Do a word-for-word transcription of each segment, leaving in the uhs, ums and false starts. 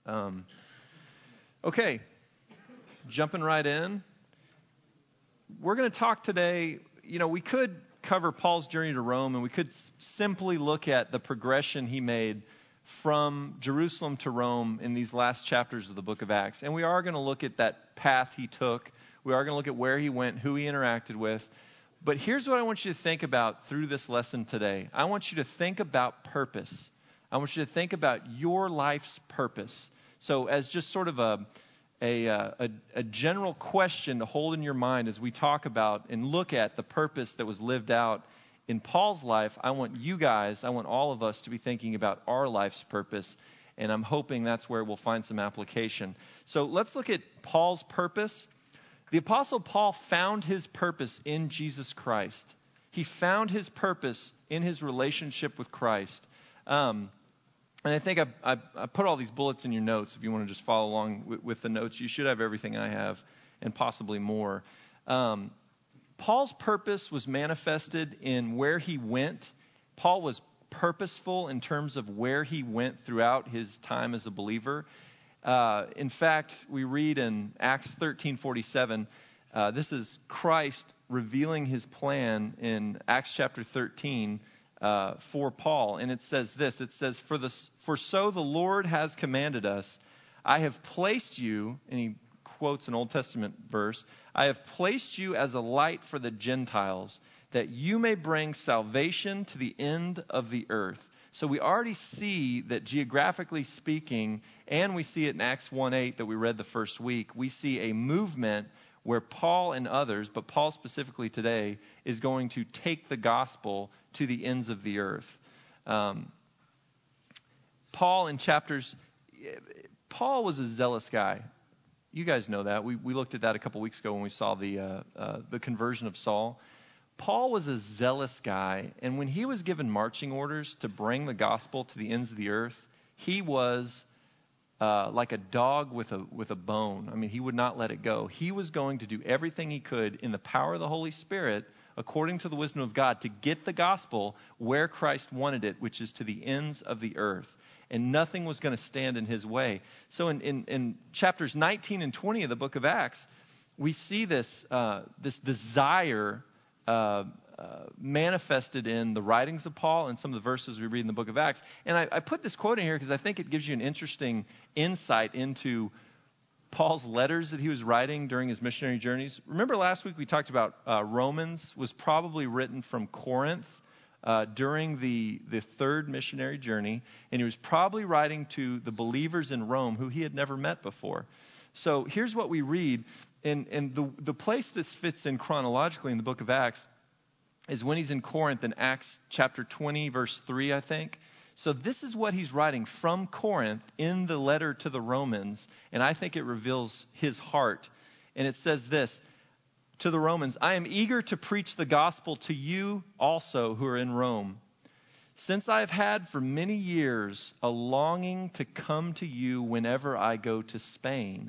Um, okay, jumping right in. We're going to talk today, you know, we could cover Paul's journey to Rome, and we could s- simply look at the progression he made from Jerusalem to Rome in these last chapters of the book of Acts. And we are going to look at that path he took. We are going to look at where he went, who he interacted with. But here's what I want you to think about through this lesson today. I want you to think about purpose. I want you to think about your life's purpose. So as just sort of a, a, a, a general question to hold in your mind as we talk about and look at the purpose that was lived out in Paul's life, I want you guys, I want all of us to be thinking about our life's purpose. And I'm hoping that's where we'll find some application. So let's look at Paul's purpose. The Apostle Paul found his purpose in Jesus Christ. He found his purpose in his relationship with Christ. Um, and I think I, I, I put all these bullets in your notes if you want to just follow along with, with the notes. You should have everything I have and possibly more. Um, Paul's purpose was manifested in where he went. Paul was purposeful in terms of where he went throughout his time as a believer. Uh, in fact, we read in Acts thirteen forty-seven, uh, this is Christ revealing his plan in Acts chapter thirteen uh, for Paul. And it says this, it says, for, the, for so the Lord has commanded us, I have placed you, and he quotes an Old Testament verse, I have placed you as a light for the Gentiles, that you may bring salvation to the end of the earth. So we already see that geographically speaking, and we see it in Acts one eight that we read the first week, we see a movement where Paul and others, but Paul specifically today, is going to take the gospel to the ends of the earth. Um, Paul in chapters, Paul was a zealous guy. You guys know that. We we looked at that a couple weeks ago when we saw the uh, uh, the conversion of Saul. Paul was a zealous guy, and when he was given marching orders to bring the gospel to the ends of the earth, he was uh, like a dog with a with a bone. I mean, he would not let it go. He was going to do everything he could in the power of the Holy Spirit, according to the wisdom of God, to get the gospel where Christ wanted it, which is to the ends of the earth. And nothing was going to stand in his way. So in, in, in chapters nineteen and twenty of the book of Acts, we see this uh, this desire Uh, uh, manifested in the writings of Paul and some of the verses we read in the book of Acts. And I, I put this quote in here because I think it gives you an interesting insight into Paul's letters that he was writing during his missionary journeys. Remember last week we talked about uh, Romans was probably written from Corinth uh, during the, the third missionary journey. And he was probably writing to the believers in Rome who he had never met before. So here's what we read. And, and the, the place this fits in chronologically in the book of Acts is when he's in Corinth in Acts chapter twenty, verse three, I think. So this is what he's writing from Corinth in the letter to the Romans, and I think it reveals his heart. And it says this, to the Romans, I am eager to preach the gospel to you also who are in Rome, since I have had for many years a longing to come to you whenever I go to Spain.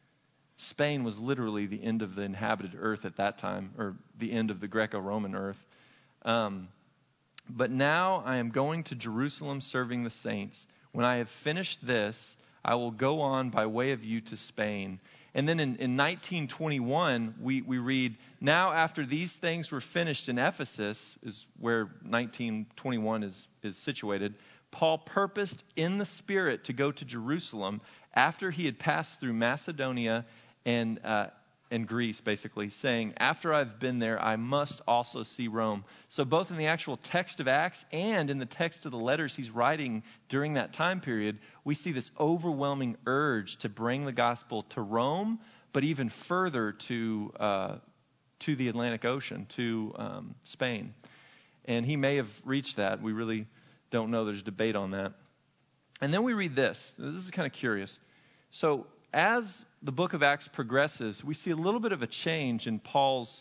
Spain was literally the end of the inhabited earth at that time, or the end of the Greco-Roman earth. Um, but now I am going to Jerusalem serving the saints. When I have finished this, I will go on by way of you to Spain. And then in, in nineteen twenty-one, we, we read, now after these things were finished in Ephesus, is where nineteen twenty-one is, is situated, Paul purposed in the Spirit to go to Jerusalem after he had passed through Macedonia and uh, and Greece, basically, saying, after I've been there, I must also see Rome. So both in the actual text of Acts and in the text of the letters he's writing during that time period, we see this overwhelming urge to bring the gospel to Rome, but even further to uh, to the Atlantic Ocean, to um, Spain. And he may have reached that. We really don't know. There's debate on that. And then we read this. This is kind of curious. So as the book of Acts progresses, we see a little bit of a change in Paul's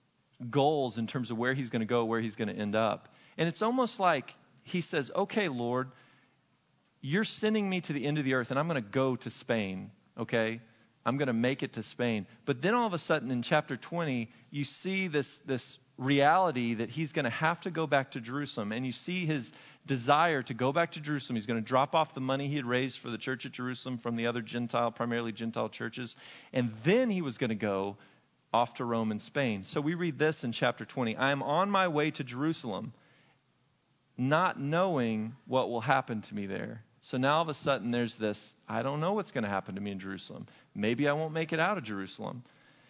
goals in terms of where he's going to go, where he's going to end up. And it's almost like he says, okay, Lord, you're sending me to the end of the earth, and I'm going to go to Spain, okay? I'm going to make it to Spain. But then all of a sudden in chapter twenty, you see this, this reality that he's going to have to go back to Jerusalem. And you see his desire to go back to Jerusalem. He's going to drop off the money he had raised for the church at Jerusalem from the other Gentile, primarily Gentile churches. And then he was going to go off to Rome and Spain. So we read this in chapter twenty. I am on my way to Jerusalem, not knowing what will happen to me there. So now all of a sudden there's this, I don't know what's going to happen to me in Jerusalem. Maybe I won't make it out of Jerusalem.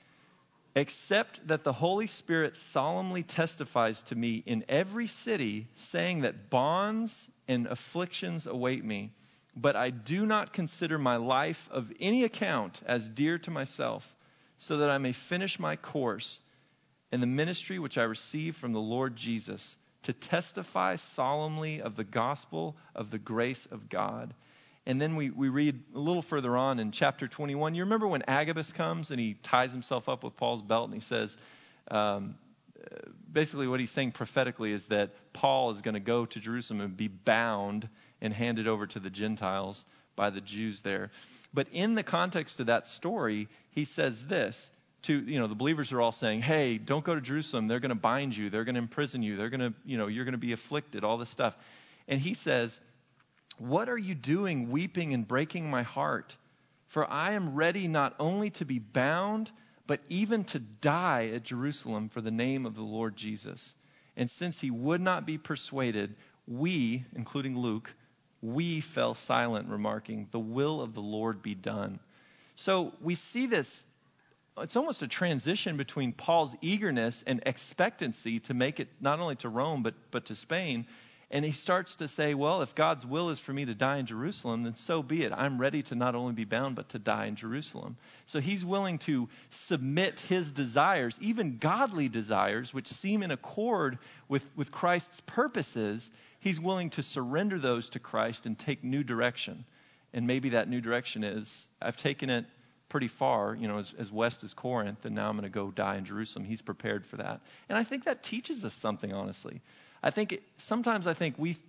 Except that the Holy Spirit solemnly testifies to me in every city, saying that bonds and afflictions await me. But I do not consider my life of any account as dear to myself, so that I may finish my course in the ministry which I received from the Lord Jesus, to testify solemnly of the gospel of the grace of God. And then we, we read a little further on in chapter twenty-one. You remember when Agabus comes and he ties himself up with Paul's belt and he says, um, basically what he's saying prophetically is that Paul is going to go to Jerusalem and be bound and handed over to the Gentiles by the Jews there. But in the context of that story, he says this to, you know, the believers are all saying, hey, don't go to Jerusalem. They're going to bind you. They're going to imprison you. They're going to, you know, you're going to be afflicted, all this stuff. And he says, what are you doing, weeping and breaking my heart? For I am ready not only to be bound, but even to die at Jerusalem for the name of the Lord Jesus. And since he would not be persuaded, we, including Luke, we fell silent, remarking, the will of the Lord be done. So we see this, it's almost a transition between Paul's eagerness and expectancy to make it not only to Rome, but, but to Spain. And he starts to say, well, if God's will is for me to die in Jerusalem, then so be it. I'm ready to not only be bound, but to die in Jerusalem. So he's willing to submit his desires, even godly desires, which seem in accord with, with Christ's purposes. He's willing to surrender those to Christ and take new direction. And maybe that new direction is, I've taken it pretty far, you know, as, as west as Corinth, and now I'm going to go die in Jerusalem. He's prepared for that. And I think that teaches us something, honestly. I think it, sometimes I think we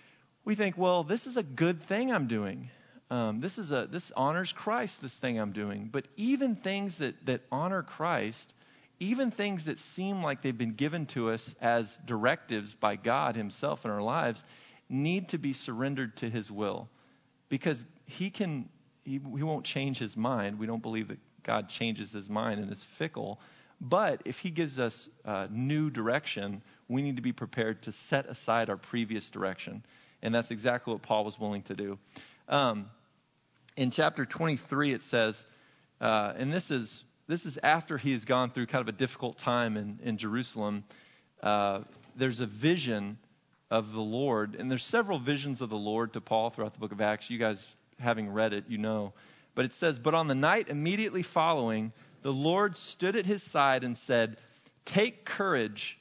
we think, well, this is a good thing I'm doing. Um, this is a this honors Christ, this thing I'm doing. But even things that, that honor Christ, even things that seem like they've been given to us as directives by God himself in our lives, need to be surrendered to his will. Because he can he, he won't change his mind. We don't believe that God changes his mind and is fickle. But if he gives us uh, new direction, we need to be prepared to set aside our previous direction. And that's exactly what Paul was willing to do. Um, in chapter twenty-three, it says, uh, and this is this is after he has gone through kind of a difficult time in, in Jerusalem. Uh, there's a vision of the Lord. And there's several visions of the Lord to Paul throughout the book of Acts. You guys, having read it, you know. But it says, but on the night immediately following, the Lord stood at his side and said, take courage,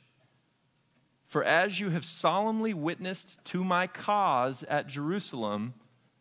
for as you have solemnly witnessed to my cause at Jerusalem,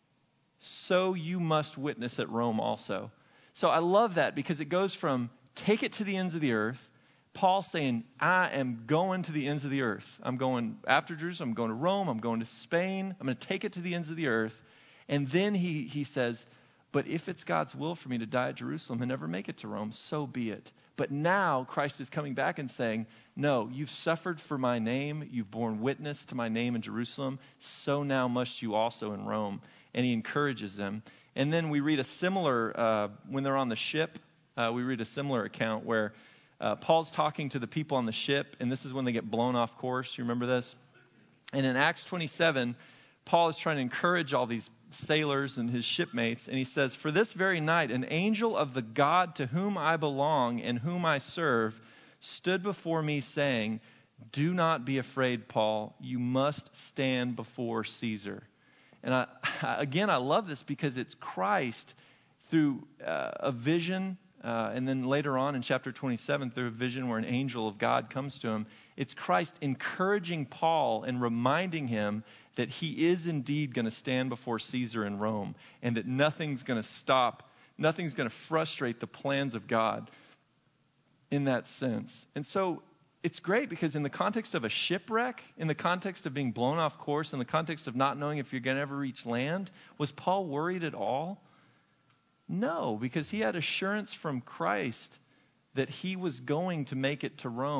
so you must witness at Rome also. So I love that because it goes from take it to the ends of the earth, Paul saying, I am going to the ends of the earth. I'm going after Jerusalem, I'm going to Rome, I'm going to Spain, I'm going to take it to the ends of the earth. And then he, he says, but if it's God's will for me to die at Jerusalem and never make it to Rome, so be it. But now Christ is coming back and saying, no, you've suffered for my name. You've borne witness to my name in Jerusalem. So now must you also in Rome. And he encourages them. And then we read a similar, uh, when they're on the ship, uh, we read a similar account where uh, Paul's talking to the people on the ship. And this is when they get blown off course. You remember this? And in Acts twenty-seven, Paul is trying to encourage all these sailors and his shipmates, and he says, for this very night, an angel of the God to whom I belong and whom I serve stood before me saying, do not be afraid, Paul. You must stand before Caesar. And I, again, I love this because it's Christ through uh, a vision, uh, and then later on in chapter twenty-seven, through a vision where an angel of God comes to him. It's Christ encouraging Paul and reminding him that he is indeed going to stand before Caesar in Rome and that nothing's going to stop, nothing's going to frustrate the plans of God in that sense. And so it's great because in the context of a shipwreck, in the context of being blown off course, in the context of not knowing if you're going to ever reach land, was Paul worried at all? No, because he had assurance from Christ that he was going to make it to Rome.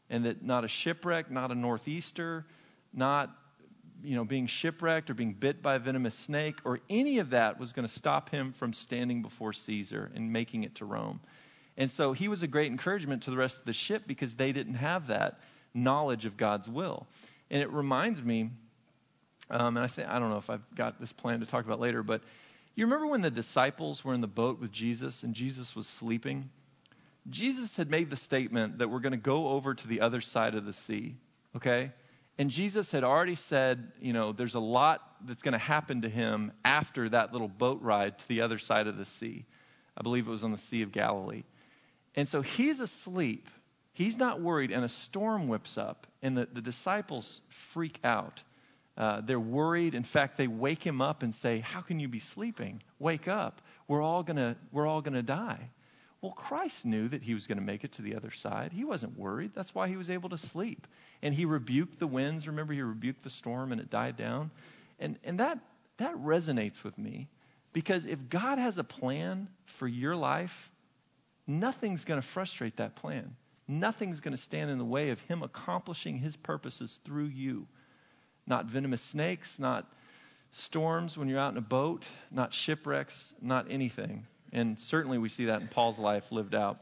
and that not a shipwreck, not a northeaster, not you know being shipwrecked or being bit by a venomous snake or any of that was going to stop him from standing before Caesar and making it to Rome. And so he was a great encouragement to the rest of the ship because they didn't have that knowledge of God's will. And it reminds me, um, and I say I don't know if I've got this plan to talk about later, but you remember when the disciples were in the boat with Jesus and Jesus was sleeping? Jesus had made the statement that we're going to go over to the other side of the sea, okay? And Jesus had already said, you know, there's a lot that's going to happen to him after that little boat ride to the other side of the sea. I believe it was on the Sea of Galilee. And so he's asleep. He's not worried, and a storm whips up, and the, the disciples freak out. Uh, they're worried. In fact, they wake him up and say, "How can you be sleeping? Wake up. We're all gonna, we're all gonna die." Well, Christ knew that he was going to make it to the other side. He wasn't worried. That's why he was able to sleep. And he rebuked the winds. Remember, he rebuked the storm, and it died down. And and that that resonates with me, because if God has a plan for your life, nothing's going to frustrate that plan. Nothing's going to stand in the way of him accomplishing his purposes through you. Not venomous snakes, not storms when you're out in a boat, not shipwrecks, not anything. And certainly we see that in Paul's life lived out.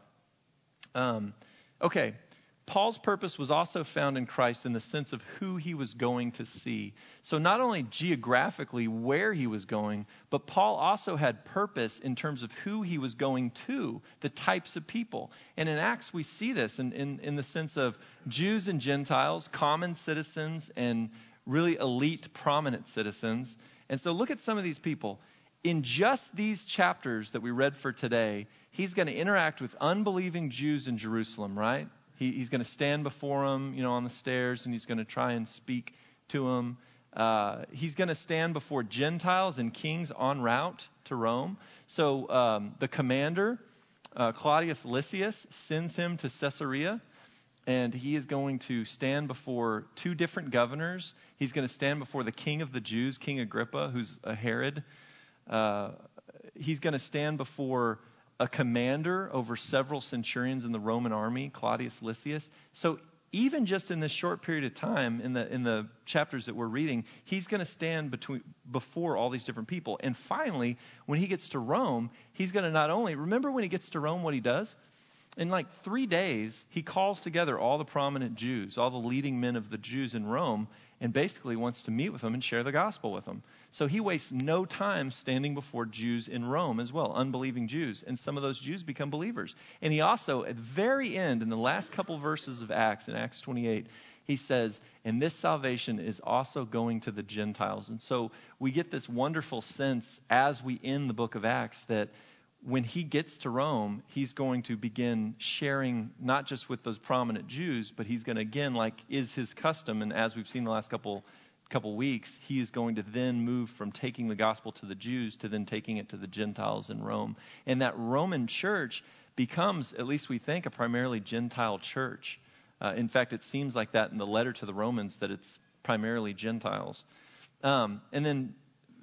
Um, okay, Paul's purpose was also found in Christ in the sense of who he was going to see. So not only geographically where he was going, but Paul also had purpose in terms of who he was going to, the types of people. And in Acts we see this in, in, in the sense of Jews and Gentiles, common citizens, and really elite, prominent citizens. And so look at some of these people. In just these chapters that we read for today, he's going to interact with unbelieving Jews in Jerusalem, right? He, he's going to stand before them, you know, on the stairs, and he's going to try and speak to them. Uh, he's going to stand before Gentiles and kings en route to Rome. So um, the commander, uh, Claudius Lysias, sends him to Caesarea. And he is going to stand before two different governors. He's going to stand before the king of the Jews, King Agrippa, who's a Herod. Uh, he's going to stand before a commander over several centurions in the Roman army, Claudius Lysias. So even just in this short period of time, in the in the chapters that we're reading, he's going to stand between before all these different people. And finally, when he gets to Rome, he's going to not only, remember when he gets to Rome what he does? In like three days, he calls together all the prominent Jews, all the leading men of the Jews in Rome, and basically wants to meet with them and share the gospel with them. So he wastes no time standing before Jews in Rome as well, unbelieving Jews. And some of those Jews become believers. And he also, at the very end, in the last couple verses of Acts, in Acts twenty-eight, he says, and this salvation is also going to the Gentiles. And so we get this wonderful sense as we end the book of Acts that when he gets to Rome, he's going to begin sharing not just with those prominent Jews, but he's going to, again, like is his custom, and as we've seen the last couple couple weeks, he is going to then move from taking the gospel to the Jews to then taking it to the Gentiles in Rome. And that Roman church becomes, at least we think, a primarily Gentile church. Uh, in fact, it seems like that in the letter to the Romans, that it's primarily Gentiles. Um, and then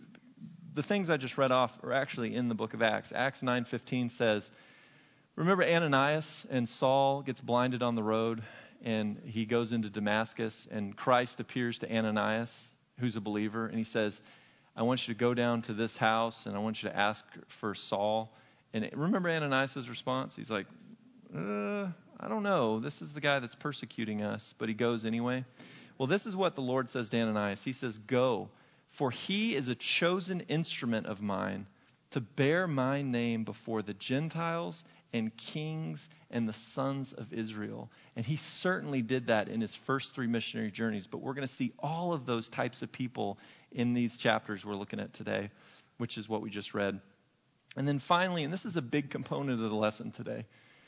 the things I just read off are actually in the book of Acts. Acts nine fifteen says, remember Ananias and Saul gets blinded on the road, and he goes into Damascus, and Christ appears to Ananias, who's a believer, and he says, I want you to go down to this house, and I want you to ask for Saul. And remember Ananias' response? He's like, uh, I don't know. This is the guy that's persecuting us, but he goes anyway. Well, this is what the Lord says to Ananias. He says, go. For he is a chosen instrument of mine to bear my name before the Gentiles and kings and the sons of Israel. And he certainly did that in his first three missionary journeys. But we're going to see all of those types of people in these chapters we're looking at today, which is what we just read. And then finally, and this is a big component of the lesson today,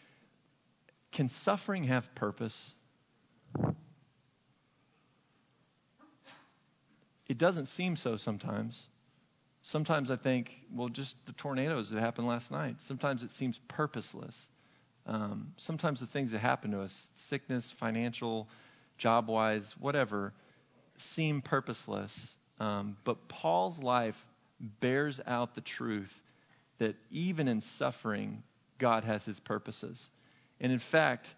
can suffering have purpose? It doesn't seem so sometimes. Sometimes I think, well, just the tornadoes that happened last night. Sometimes it seems purposeless. Um, sometimes the things that happen to us, sickness, financial, job-wise, whatever, seem purposeless. Um, but Paul's life bears out the truth that even in suffering, God has his purposes. And in fact,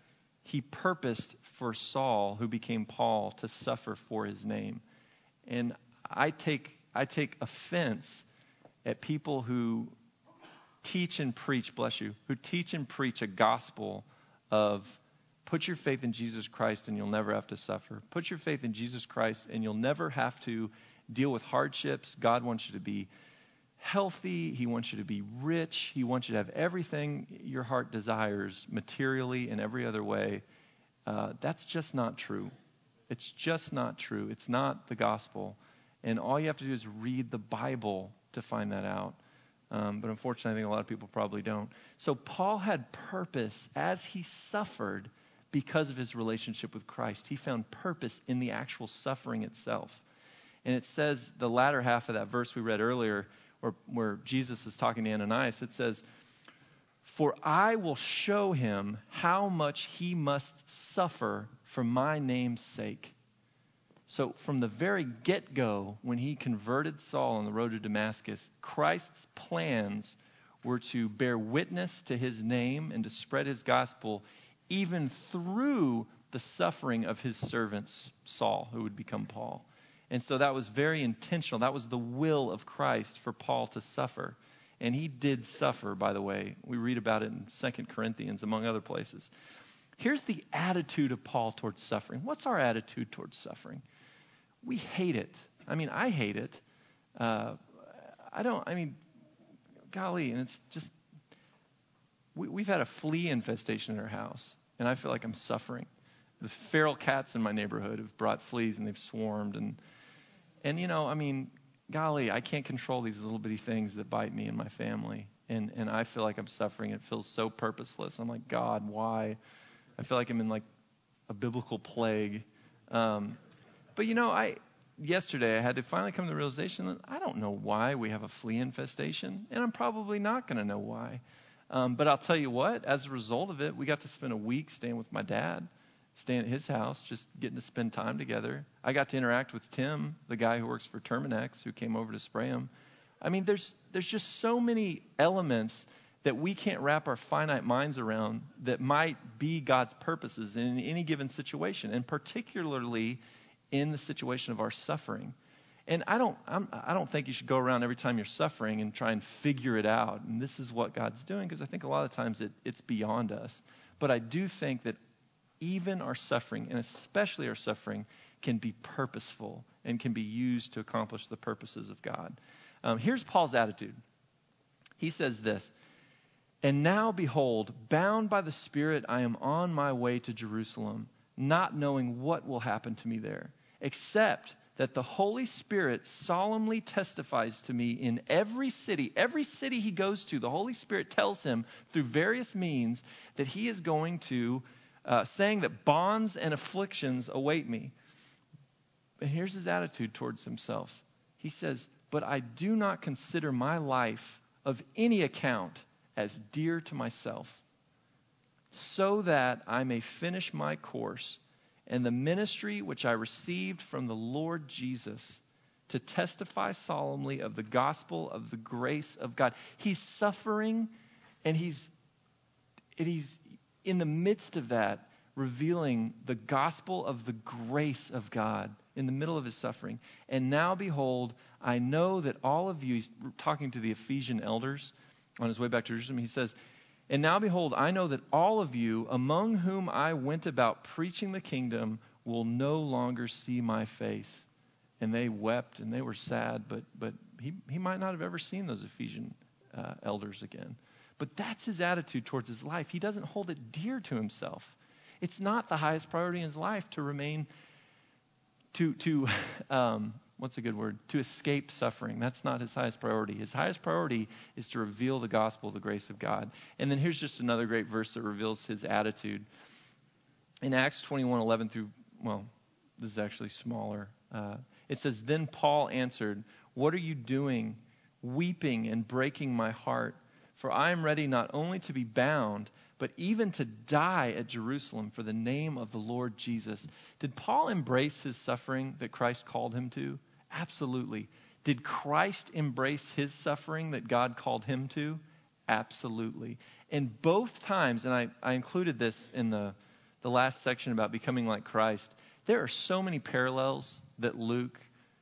he purposed for Saul, who became Paul, to suffer for his name. And I take I take offense at people who teach and preach, bless you, who teach and preach a gospel of put your faith in Jesus Christ and you'll never have to suffer. Put your faith in Jesus Christ and you'll never have to deal with hardships. God wants you to be healthy. He wants you to be rich. He wants you to have everything your heart desires materially and every other way. Uh, that's just not true. It's just not true. It's not the gospel. And all you have to do is read the Bible to find that out. Um, but unfortunately, I think a lot of people probably don't. So Paul had purpose as he suffered because of his relationship with Christ. He found purpose in the actual suffering itself. And it says, the latter half of that verse we read earlier, where, where Jesus is talking to Ananias, it says, "For I will show him how much he must suffer for my name's sake." So from the very get-go, when he converted Saul on the road to Damascus, Christ's plans were to bear witness to his name and to spread his gospel even through the suffering of his servant Saul, who would become Paul. And so that was very intentional. That was the will of Christ for Paul to suffer. And he did suffer, by the way. We read about it in Second Corinthians, among other places. Here's the attitude of Paul towards suffering. What's our attitude towards suffering? We hate it. I mean, I hate it. Uh, I don't, I mean, golly, and it's just, we, we've had a flea infestation in our house, and I feel like I'm suffering. The feral cats in my neighborhood have brought fleas, and they've swarmed. And, and you know, I mean, golly, I can't control these little bitty things that bite me and my family. And, and I feel like I'm suffering. It feels so purposeless. I'm like, God, why? I feel like I'm in like a biblical plague. Um, but, you know, I yesterday I had to finally come to the realization that I don't know why we have a flea infestation, and I'm probably not going to know why. Um, but I'll tell you what, as a result of it, we got to spend a week staying with my dad, staying at his house, just getting to spend time together. I got to interact with Tim, the guy who works for Terminex, who came over to spray him. I mean, there's there's just so many elements that we can't wrap our finite minds around that might be God's purposes in any given situation, and particularly in the situation of our suffering. And I don't I'm, I don't think you should go around every time you're suffering and try and figure it out. And this is what God's doing, because I think a lot of times it, it's beyond us. But I do think that even our suffering, and especially our suffering, can be purposeful and can be used to accomplish the purposes of God. Um, here's Paul's attitude. He says this, "And now, behold, bound by the Spirit, I am on my way to Jerusalem, not knowing what will happen to me there, except that the Holy Spirit solemnly testifies to me in every city." Every city he goes to, the Holy Spirit tells him through various means that he is going to, uh, saying that bonds and afflictions await me. But here's his attitude towards himself. He says, "But I do not consider my life of any account as dear to myself, so that I may finish my course and the ministry which I received from the Lord Jesus, to testify solemnly of the gospel of the grace of God." He's suffering, and he's and he's in the midst of that revealing the gospel of the grace of God in the middle of his suffering. "And now, behold, I know that all of you," he's talking to the Ephesian elders on his way back to Jerusalem, he says, "And now, behold, I know that all of you, among whom I went about preaching the kingdom, will no longer see my face." And they wept and they were sad, but but he, he might not have ever seen those Ephesian uh, elders again. But that's his attitude towards his life. He doesn't hold it dear to himself. It's not the highest priority in his life to remain, to, to um, what's a good word? To escape suffering. That's not his highest priority. His highest priority is to reveal the gospel, the grace of God. And then here's just another great verse that reveals his attitude. In Acts twenty-one, eleven through, well, this is actually smaller. Uh, it says, "Then Paul answered, 'What are you doing, weeping and breaking my heart? For I am ready not only to be bound, but even to die at Jerusalem for the name of the Lord Jesus.'" Did Paul embrace his suffering that Christ called him to? Absolutely. Did Christ embrace his suffering that God called him to? Absolutely. And both times, and I, I included this in the, the last section about becoming like Christ, there are so many parallels that Luke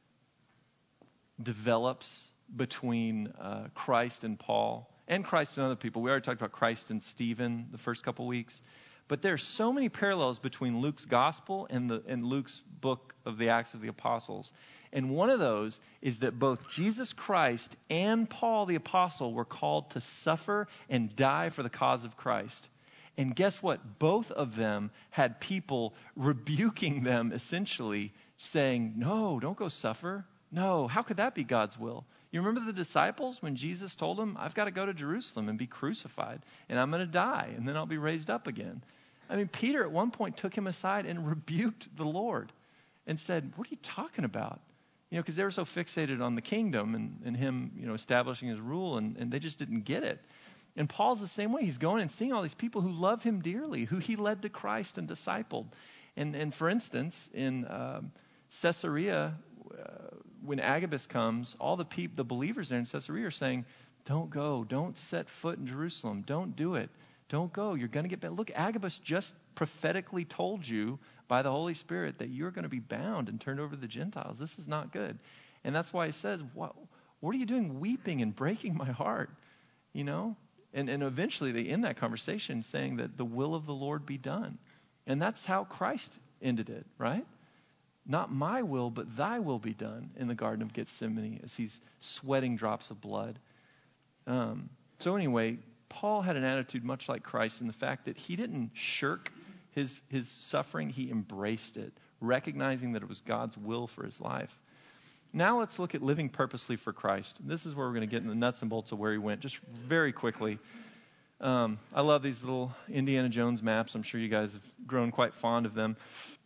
develops between uh, Christ and Paul, and Christ and other people. We already talked about Christ and Stephen the first couple weeks. But there are so many parallels between Luke's gospel and, the, and Luke's book of the Acts of the Apostles. And one of those is that both Jesus Christ and Paul the Apostle were called to suffer and die for the cause of Christ. And guess what? Both of them had people rebuking them, essentially saying, no, don't go suffer. No, how could that be God's will? You remember the disciples when Jesus told them, I've got to go to Jerusalem and be crucified, and I'm going to die, and then I'll be raised up again. I mean, Peter at one point took him aside and rebuked the Lord and said, what are you talking about? You know, because they were so fixated on the kingdom and, and him, you know, establishing his rule, and, and they just didn't get it. And Paul's the same way. He's going and seeing all these people who love him dearly, who he led to Christ and discipled. And, and for instance, in um, Caesarea, uh, when Agabus comes, all the peop- the believers there in Caesarea are saying, don't go, don't set foot in Jerusalem, don't do it, don't go, you're going to get bad. Look, Agabus just prophetically told you by the Holy Spirit that you're going to be bound and turned over to the Gentiles. This is not good. And that's why he says, what, what are you doing weeping and breaking my heart? You know? And, and eventually they end that conversation saying that the will of the Lord be done. And that's how Christ ended it, right? Not my will, but thy will be done in the Garden of Gethsemane as he's sweating drops of blood. Um, so anyway, Paul had an attitude much like Christ in the fact that he didn't shirk his, his suffering. He embraced it, recognizing that it was God's will for his life. Now let's look at living purposely for Christ. This is where we're going to get in the nuts and bolts of where he went, just very quickly. Um, I love these little Indiana Jones maps. I'm sure you guys have grown quite fond of them.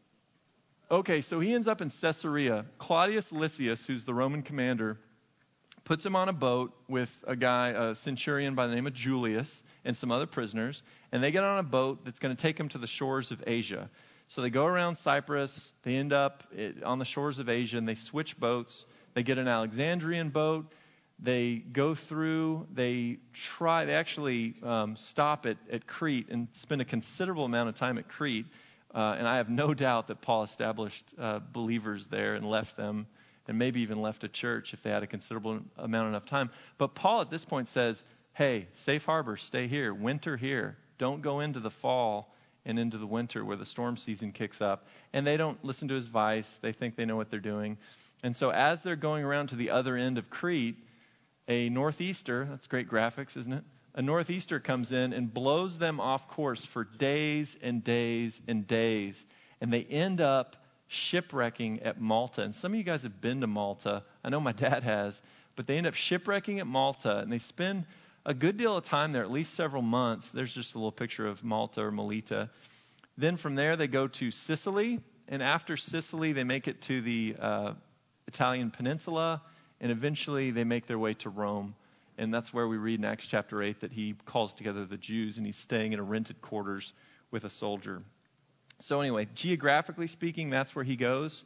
Okay, so he ends up in Caesarea. Claudius Lysias, who's the Roman commander, puts him on a boat with a guy, a centurion by the name of Julius, and some other prisoners. And they get on a boat that's going to take them to the shores of Asia. So they go around Cyprus. They end up on the shores of Asia, and they switch boats. They get an Alexandrian boat. They go through. They try. They actually um, stop at, at Crete and spend a considerable amount of time at Crete. Uh, and I have no doubt that Paul established uh, believers there and left them, and maybe even left a church if they had a considerable amount enough time. But Paul at this point says, hey, safe harbor, stay here, winter here. Don't go into the fall and into the winter where the storm season kicks up. And they don't listen to his advice. They think they know what they're doing. And so as they're going around to the other end of Crete, a northeaster, that's great graphics, isn't it? A northeaster comes in and blows them off course for days and days and days. And they end up shipwrecking at Malta. And some of you guys have been to Malta. I know my dad has. But they end up shipwrecking at Malta. And they spend a good deal of time there, at least several months. There's just a little picture of Malta or Melita. Then from there they go to Sicily. And after Sicily they make it to the uh, Italian peninsula. And eventually they make their way to Rome. And that's where we read in Acts chapter eight that he calls together the Jews and he's staying in a rented quarters with a soldier. So anyway, geographically speaking, that's where he goes.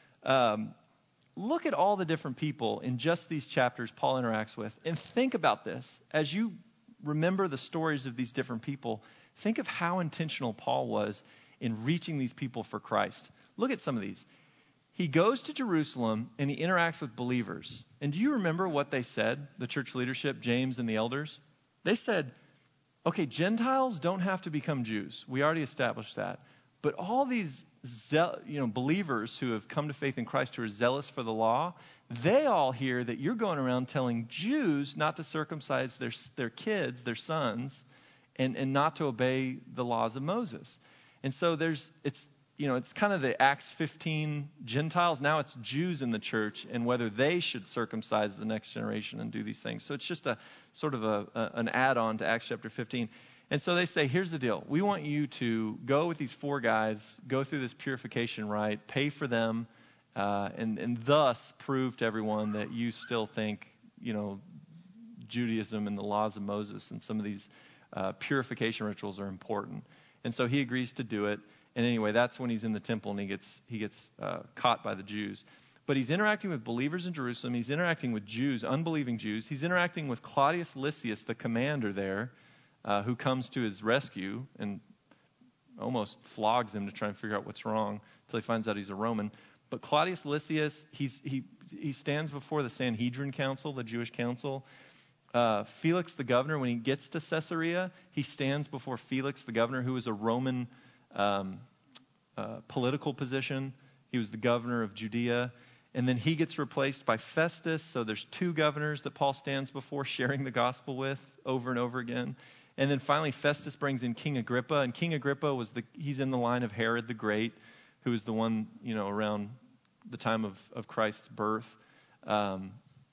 Um, look at all the different people in just these chapters Paul interacts with. And think about this. As you remember the stories of these different people, think of how intentional Paul was in reaching these people for Christ. Look at some of these. He goes to Jerusalem and he interacts with believers. And do you remember what they said, the church leadership, James and the elders? They said, okay, Gentiles don't have to become Jews. We already established that. But all these ze- you know, believers who have come to faith in Christ who are zealous for the law, they all hear that you're going around telling Jews not to circumcise their, their kids, their sons, and, and not to obey the laws of Moses. And so there's it's You know, it's kind of the Acts fifteen Gentiles. Now it's Jews in the church and whether they should circumcise the next generation and do these things. So it's just a sort of a, a an add-on to Acts chapter fifteen. And so they say, here's the deal. We want you to go with these four guys, go through this purification rite, pay for them, uh, and, and thus prove to everyone that you still think, you know, Judaism and the laws of Moses and some of these uh, purification rituals are important. And so he agrees to do it. And anyway, that's when he's in the temple and he gets he gets uh, caught by the Jews. But he's interacting with believers in Jerusalem. He's interacting with Jews, unbelieving Jews. He's interacting with Claudius Lysias, the commander there, uh, who comes to his rescue and almost flogs him to try and figure out what's wrong until he finds out he's a Roman. But Claudius Lysias, he's, he he stands before the Sanhedrin Council, the Jewish council. Uh, Felix the governor, when he gets to Caesarea, he stands before Felix the governor, who was a Roman um, uh, political position. He was the governor of Judea. And then he gets replaced by Festus. So there's two governors that Paul stands before, sharing the gospel with over and over again. And then finally, Festus brings in King Agrippa. And King Agrippa was the he's in the line of Herod the Great, who was the one, you know, around the time of, of Christ's birth. Um,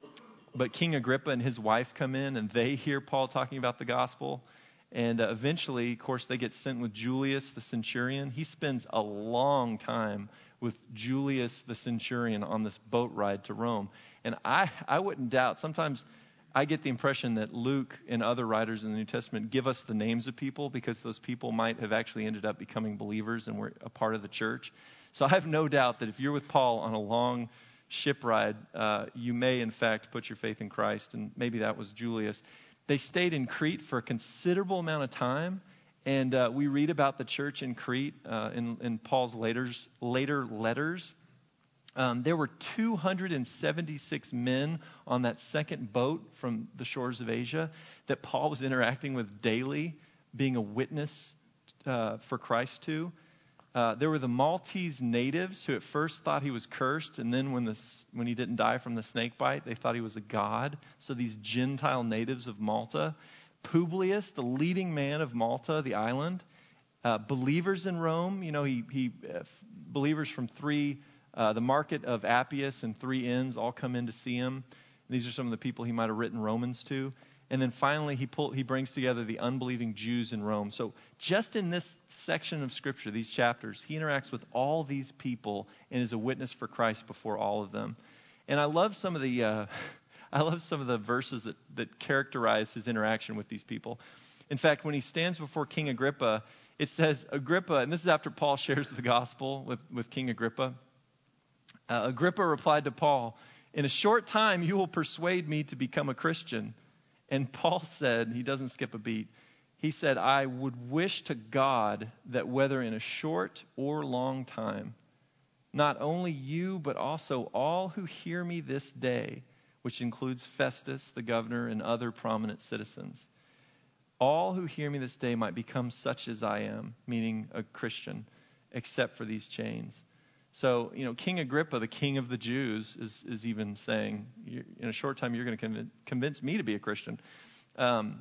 but King Agrippa and his wife come in, and they hear Paul talking about the gospel. And uh, eventually, of course, they get sent with Julius the centurion. He spends a long time with Julius the centurion on this boat ride to Rome. And I, I wouldn't doubt, sometimes I get the impression that Luke and other writers in the New Testament give us the names of people because those people might have actually ended up becoming believers and were a part of the church. So I have no doubt that if you're with Paul on a long ship ride, uh, you may, in fact, put your faith in Christ. And maybe that was Julius. They stayed in Crete for a considerable amount of time. And uh, we read about the church in Crete uh, in, in Paul's later, later letters. Um, there were two hundred seventy-six men on that second boat from the shores of Asia that Paul was interacting with daily, being a witness uh, for Christ to. Uh, there were the Maltese natives who at first thought he was cursed, and then when, this, when he didn't die from the snake bite, they thought he was a god. So these Gentile natives of Malta. Publius, the leading man of Malta, the island. Uh, believers in Rome, you know, he, he uh, believers from three, uh, the market of Appius and three inns all come in to see him. These are some of the people he might have written Romans to. And then finally, he pull, he brings together the unbelieving Jews in Rome. So just in this section of Scripture, these chapters, he interacts with all these people and is a witness for Christ before all of them. And I love some of the uh, I love some of the verses that, that characterize his interaction with these people. In fact, when he stands before King Agrippa, it says, Agrippa, and this is after Paul shares the gospel with, with King Agrippa. Uh, Agrippa replied to Paul, "In a short time you will persuade me to become a Christian." And Paul said, he doesn't skip a beat, he said, "I would wish to God that whether in a short or long time, not only you, but also all who hear me this day," which includes Festus, the governor, and other prominent citizens, "all who hear me this day might become such as I am," meaning a Christian, "except for these chains." So, you know, King Agrippa, the king of the Jews, is, is even saying, in a short time, you're going to conv- convince me to be a Christian. Um,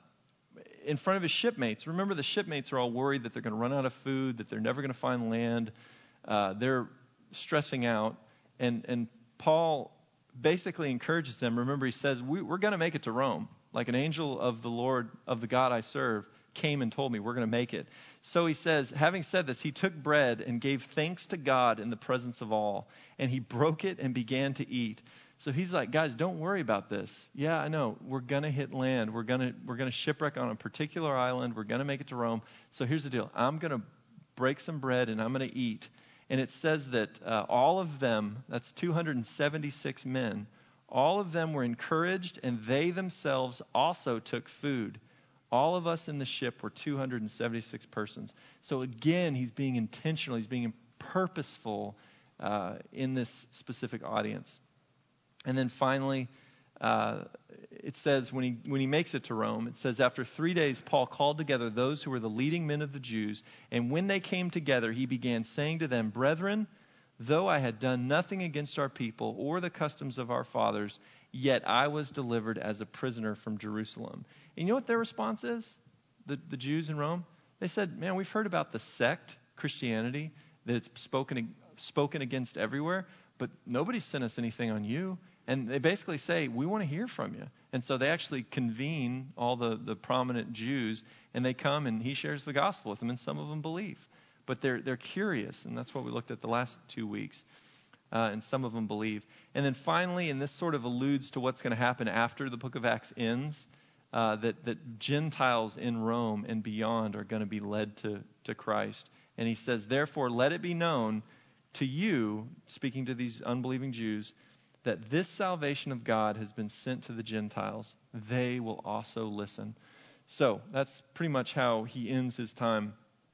in front of his shipmates. Remember, the shipmates are all worried that they're going to run out of food, that they're never going to find land. Uh, they're stressing out. And, and Paul basically encourages them. Remember, he says, we, we're going to make it to Rome. Like an angel of the Lord, of the God I serve, came and told me we're going to make it. So he says, having said this, he took bread and gave thanks to God in the presence of all. And he broke it and began to eat. So he's like, guys, don't worry about this. Yeah, I know. We're going to hit land. We're going to we're going to shipwreck on a particular island. We're going to make it to Rome. So here's the deal. I'm going to break some bread and I'm going to eat. And it says that uh, all of them, that's two hundred seventy-six men, all of them were encouraged, and they themselves also took food. All of us in the ship were two hundred seventy-six persons. So again, he's being intentional. He's being purposeful uh, in this specific audience. And then finally, uh, it says when he when he makes it to Rome, it says, after three days, Paul called together those who were the leading men of the Jews. And when they came together, he began saying to them, "Brethren, though I had done nothing against our people or the customs of our fathers, yet I was delivered as a prisoner from Jerusalem." And you know what their response is? The, the Jews in Rome? They said, "Man, we've heard about the sect, Christianity, that it's spoken, spoken against everywhere, but nobody sent us anything on you." And they basically say, "We want to hear from you." And so they actually convene all the, the prominent Jews, and they come and he shares the gospel with them, and some of them believe. But they're they're curious, and that's what we looked at the last two weeks. Uh, and some of them believe. And then finally, and this sort of alludes to what's going to happen after the book of Acts ends, uh, that, that Gentiles in Rome and beyond are going to be led to, to Christ. And he says, "Therefore, let it be known to you," speaking to these unbelieving Jews, "that this salvation of God has been sent to the Gentiles. They will also listen." So that's pretty much how he ends his time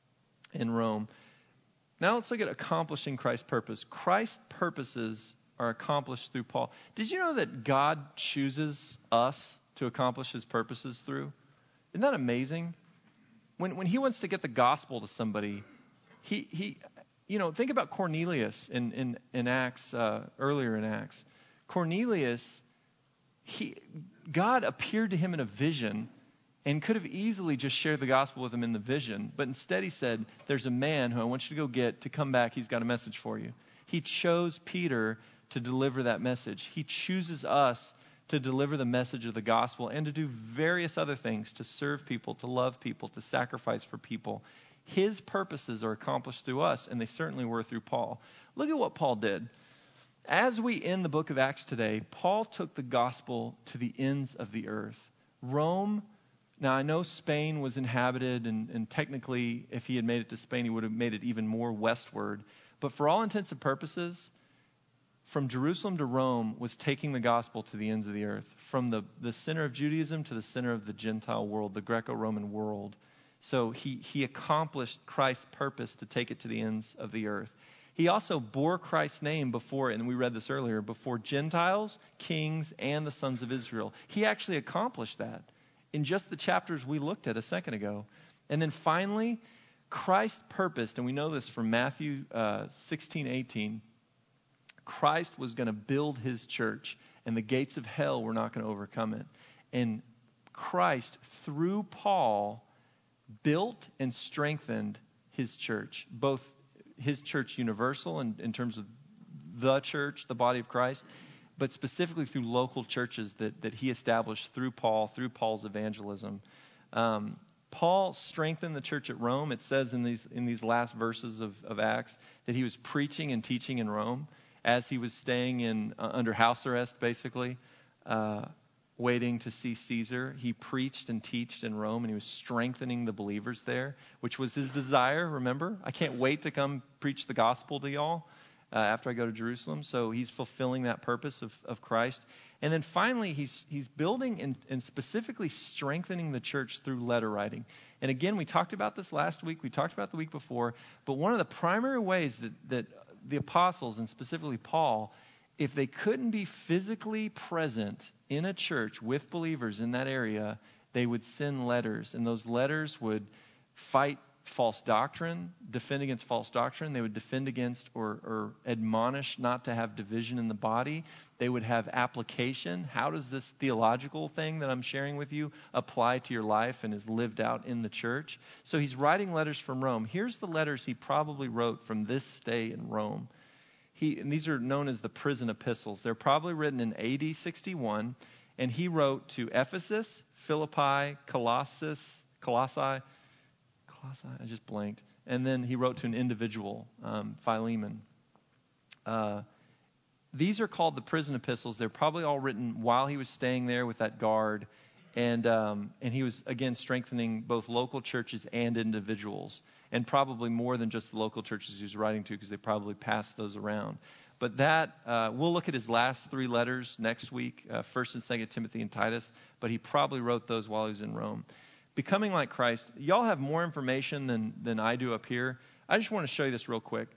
in Rome. Now let's look at accomplishing Christ's purpose. Christ's purposes are accomplished through Paul. Did you know that God chooses us to accomplish his purposes through? Isn't that amazing? When when he wants to get the gospel to somebody, he he you know, think about Cornelius in in, in Acts, uh, earlier in Acts. Cornelius, he God appeared to him in a vision and could have easily just shared the gospel with him in the vision, but instead he said, there's a man who I want you to go get to come back. He's got a message for you. He chose Peter to deliver that message. He chooses us to deliver the message of the gospel and to do various other things, to serve people, to love people, to sacrifice for people. His purposes are accomplished through us, and they certainly were through Paul. Look at what Paul did. As we end the book of Acts today, Paul took the gospel to the ends of the earth. Rome. Now, I know Spain was inhabited, and, and technically, if he had made it to Spain, he would have made it even more westward. But for all intents and purposes, from Jerusalem to Rome was taking the gospel to the ends of the earth, from the, the center of Judaism to the center of the Gentile world, the Greco-Roman world. So he, he accomplished Christ's purpose to take it to the ends of the earth. He also bore Christ's name before, and we read this earlier, before Gentiles, kings, and the sons of Israel. He actually accomplished that in just the chapters we looked at a second ago. And then finally, Christ purposed, and we know this from Matthew uh, sixteen eighteen, Christ was going to build his church, and the gates of hell were not going to overcome it. And Christ, through Paul, built and strengthened his church, both his church universal in, in terms of the church, the body of Christ, but specifically through local churches that, that he established through Paul, through Paul's evangelism. Um, Paul strengthened the church at Rome. It says in these in these last verses of, of Acts that he was preaching and teaching in Rome as he was staying in uh, under house arrest, basically, uh, waiting to see Caesar. He preached and taught in Rome, and he was strengthening the believers there, which was his desire, remember? I can't wait to come preach the gospel to y'all. Uh, after I go to Jerusalem. So he's fulfilling that purpose of, of Christ. And then finally, he's he's building and, and specifically strengthening the church through letter writing. And again, we talked about this last week. We talked about the week before. But one of the primary ways that, that the apostles, and specifically Paul, if they couldn't be physically present in a church with believers in that area, they would send letters. And those letters would fight false doctrine, defend against false doctrine. They would defend against or, or admonish not to have division in the body. They would have application. How does this theological thing that I'm sharing with you apply to your life and is lived out in the church? So he's writing letters from Rome. Here's the letters he probably wrote from this stay in Rome. He, and these are known as the prison epistles. They're probably written in A D sixty-one, and he wrote to Ephesus, Philippi, Colossus, Colossae, I just blanked. And then he wrote to an individual, um, Philemon. Uh, these are called the prison epistles. They're probably all written while he was staying there with that guard. And um, and he was, again, strengthening both local churches and individuals. And probably more than just the local churches he was writing to, because they probably passed those around. But that, uh, we'll look at his last three letters next week, uh, First and Second Timothy and Titus. But he probably wrote those while he was in Rome. Becoming like Christ. Y'all have more information than, than I do up here. I just want to show you this real quick.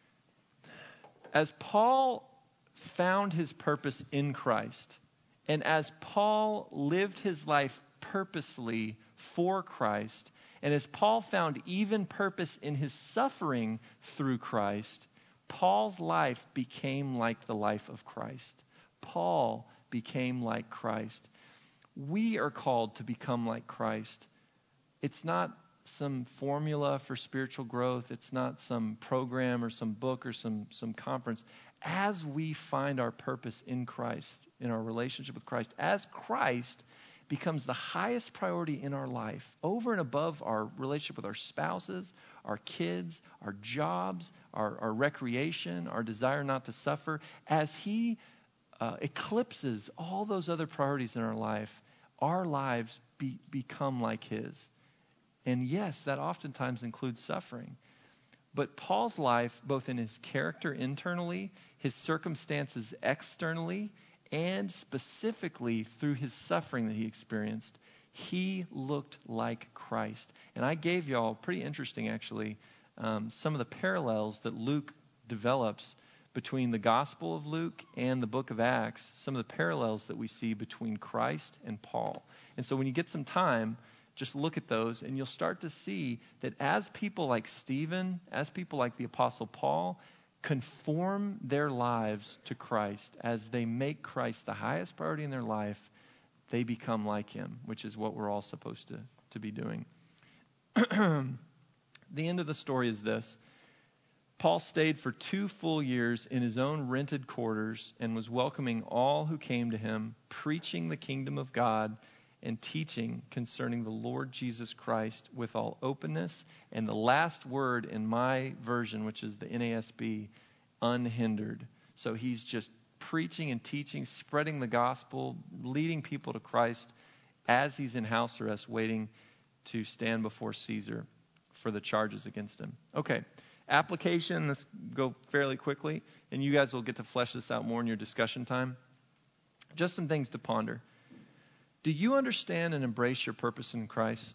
As Paul found his purpose in Christ, and as Paul lived his life purposely for Christ, and as Paul found even purpose in his suffering through Christ, Paul's life became like the life of Christ. Paul became like Christ. We are called to become like Christ. It's not some formula for spiritual growth. It's not some program or some book or some, some conference. As we find our purpose in Christ, in our relationship with Christ, as Christ becomes the highest priority in our life, over and above our relationship with our spouses, our kids, our jobs, our, our recreation, our desire not to suffer, as he Uh, eclipses all those other priorities in our life, our lives be, become like his. And yes, that oftentimes includes suffering. But Paul's life, both in his character internally, his circumstances externally, and specifically through his suffering that he experienced, he looked like Christ. And I gave y'all, pretty interesting actually, um, some of the parallels that Luke develops between the Gospel of Luke and the book of Acts, some of the parallels that we see between Christ and Paul. And so when you get some time, just look at those and you'll start to see that as people like Stephen, as people like the Apostle Paul, conform their lives to Christ, as they make Christ the highest priority in their life, they become like him, which is what we're all supposed to, to be doing. The end of the story is this. Paul stayed for two full years in his own rented quarters and was welcoming all who came to him, preaching the kingdom of God and teaching concerning the Lord Jesus Christ with all openness. And the last word in my version, which is the N A S B, unhindered. So he's just preaching and teaching, spreading the gospel, leading people to Christ as he's in house arrest, waiting to stand before Caesar for the charges against him. Okay. Application, let's go fairly quickly, and you guys will get to flesh this out more in your discussion time. Just some things to ponder. Do you understand and embrace your purpose in Christ?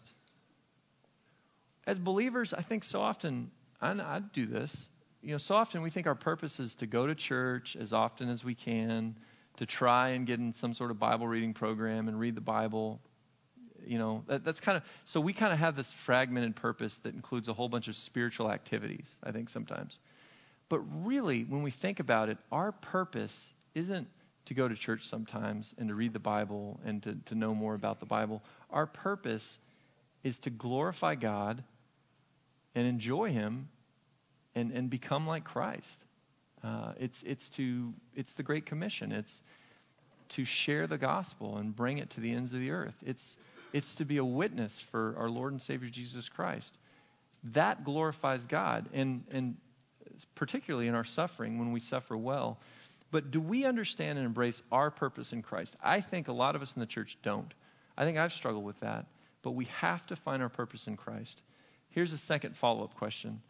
As believers, I think so often, I, I do this, you know, so often we think our purpose is to go to church as often as we can, to try and get in some sort of Bible reading program and read the Bible. You know, that, that's kind of, so we kind of have this fragmented purpose that includes a whole bunch of spiritual activities, I think sometimes. But really, when we think about it, our purpose isn't to go to church sometimes and to read the Bible and to, to know more about the Bible. Our purpose is to glorify God and enjoy him and, and become like Christ. Uh, it's, it's to, it's the Great Commission. It's to share the gospel and bring it to the ends of the earth. It's, It's to be a witness for our Lord and Savior Jesus Christ. That glorifies God, and, and particularly in our suffering, when we suffer well. But do we understand and embrace our purpose in Christ? I think a lot of us in the church don't. I think I've struggled with that. But we have to find our purpose in Christ. Here's a second follow-up question.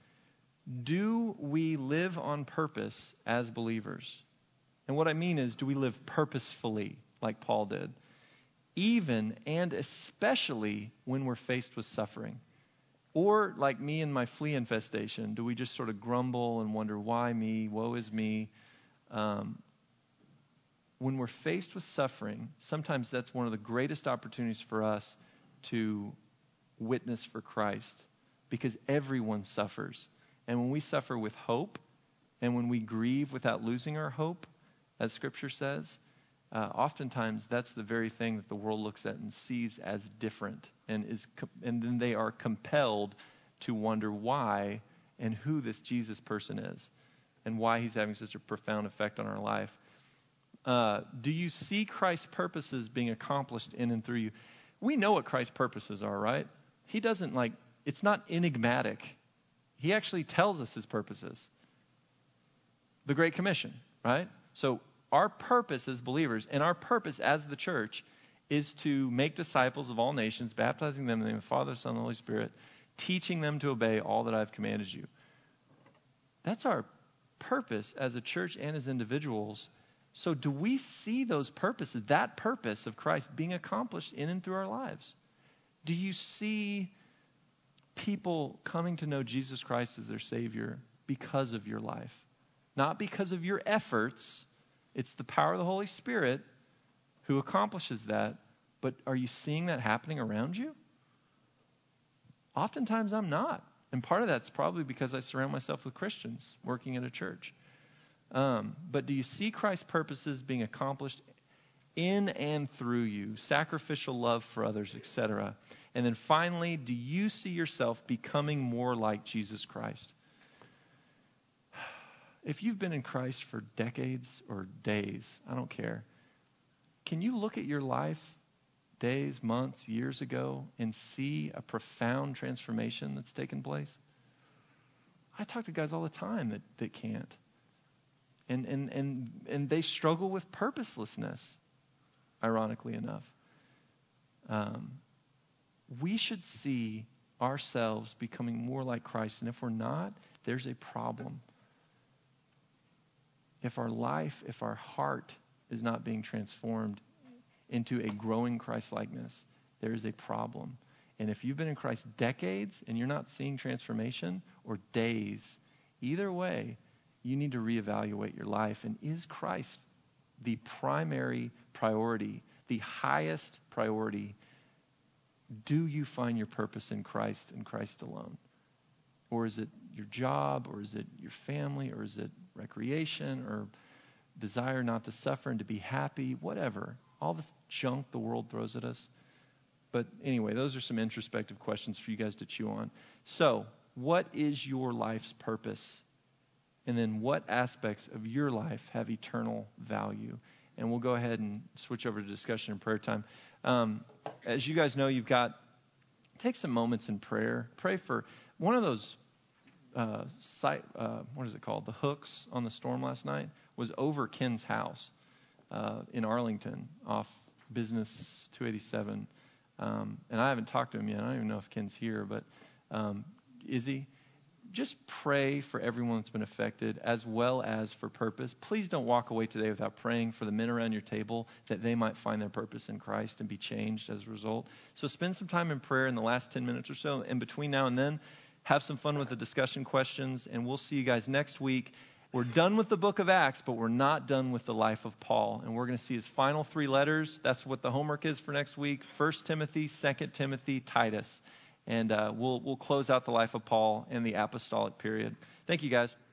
Do we live on purpose as believers? And what I mean is, do we live purposefully like Paul did? Even and especially when we're faced with suffering. Or like me and my flea infestation, do we just sort of grumble and wonder, why me? Woe is me. Um, when we're faced with suffering, sometimes that's one of the greatest opportunities for us to witness for Christ, because everyone suffers. And when we suffer with hope, and when we grieve without losing our hope, as Scripture says, Uh, oftentimes, that's the very thing that the world looks at and sees as different, and is, com- and then they are compelled to wonder why and who this Jesus person is, and why he's having such a profound effect on our life. Uh, do you see Christ's purposes being accomplished in and through you? We know what Christ's purposes are, right? He doesn't like, it's not enigmatic. He actually tells us his purposes. The Great Commission, right? So our purpose as believers and our purpose as the church is to make disciples of all nations, baptizing them in the name of the Father, Son, and the Holy Spirit, teaching them to obey all that I've commanded you. That's our purpose as a church and as individuals. So do we see those purposes, that purpose of Christ being accomplished in and through our lives? Do you see people coming to know Jesus Christ as their Savior because of your life? Not because of your efforts. It's the power of the Holy Spirit who accomplishes that. But are you seeing that happening around you? Oftentimes I'm not. And part of that's probably because I surround myself with Christians working at a church. Um, but do you see Christ's purposes being accomplished in and through you? Sacrificial love for others, et cetera. And then finally, do you see yourself becoming more like Jesus Christ? If you've been in Christ for decades or days, I don't care. Can you look at your life days, months, years ago and see a profound transformation that's taken place? I talk to guys all the time that, that can't. And, and, and, and they struggle with purposelessness, ironically enough. Um, we should see ourselves becoming more like Christ. And if we're not, there's a problem. If our life, if our heart is not being transformed into a growing Christ-likeness, there is a problem. And if you've been in Christ decades and you're not seeing transformation, or days, either way, you need to reevaluate your life. And is Christ the primary priority, the highest priority? Do you find your purpose in Christ and Christ alone? Or is it your job, or is it your family, or is it recreation, or desire not to suffer and to be happy, whatever. All this junk the world throws at us. But anyway, those are some introspective questions for you guys to chew on. So, what is your life's purpose? And then what aspects of your life have eternal value? And we'll go ahead and switch over to discussion and prayer time. Um, as you guys know, you've got, take some moments in prayer. Pray for one of those, uh, site, uh, what is it called? The hooks on the storm last night was over Ken's house uh, in Arlington off Business two eighty-seven. Um, and I haven't talked to him yet. I don't even know if Ken's here, but um, is he? Just pray for everyone that's been affected, as well as for purpose. Please don't walk away today without praying for the men around your table, that they might find their purpose in Christ and be changed as a result. So spend some time in prayer in the last ten minutes or so. And between now and then, have some fun with the discussion questions. And we'll see you guys next week. We're done with the book of Acts, but we're not done with the life of Paul. And we're going to see his final three letters. That's what the homework is for next week. First Timothy, Second Timothy, Titus. And uh, we'll we'll close out the life of Paul and the apostolic period. Thank you, guys.